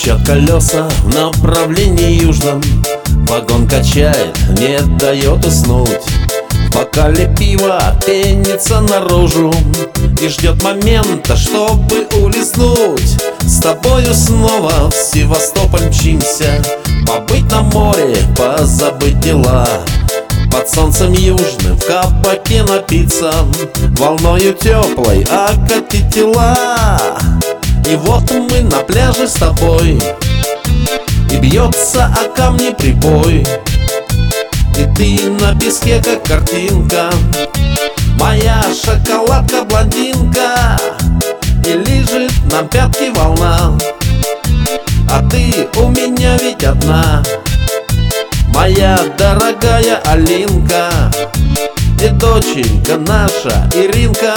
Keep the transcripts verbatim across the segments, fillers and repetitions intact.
Стучат колеса в направлении южном, вагон качает, не дает уснуть. В бокале пива пенится наружу и ждет момента, чтобы улизнуть. С тобою снова в Севастополь мчимся, побыть на море, позабыть дела. Под солнцем южным в кабаке напиться, волною теплой окатить тела. И вот мы на пляже с тобой, и бьется о камни прибой. И ты на песке, как картинка, моя шоколадка-блондинка. И лижет нам пятки волна, а ты у меня ведь одна, моя дорогая Алинка и доченька наша Иринка.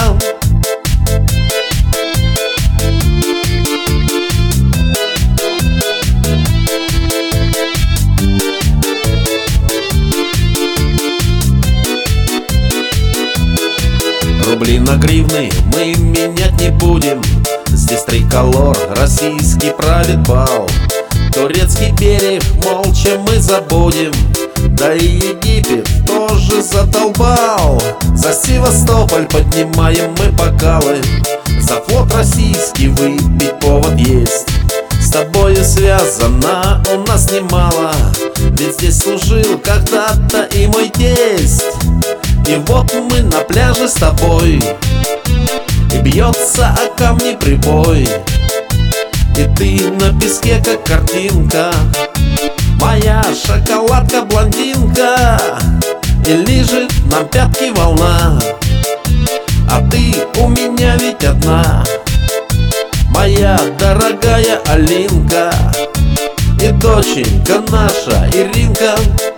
Рубли на гривны мы менять не будем, здесь триколор российский правит бал. Турецкий берег молча мы забудем, да и Египет тоже задолбал. За Севастополь поднимаем мы бокалы, за флот российский выпить повод есть. С тобою связано у нас немало, ведь здесь служил когда-то и мой тесть. И вот мы на пляже с тобой, и бьется о камни прибой. И ты на песке, как картинка, моя шоколадка-блондинка. И лижет нам пятки волна, а ты у меня ведь одна, моя дорогая Алинка и доченька наша Иринка.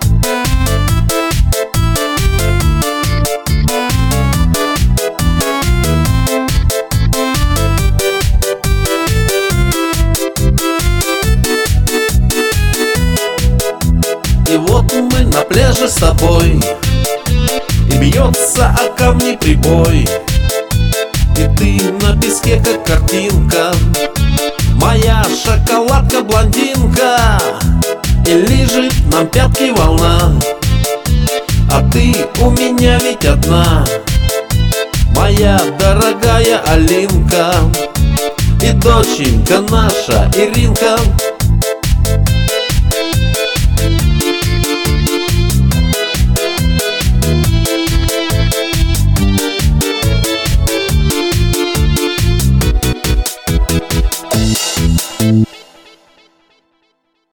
И вот мы на пляже с тобой, и бьется о камни прибой. И ты на песке, как картинка, моя шоколадка-блондинка. И лижет нам пятки волна, а ты у меня ведь одна, моя дорогая Алинка и доченька наша Иринка.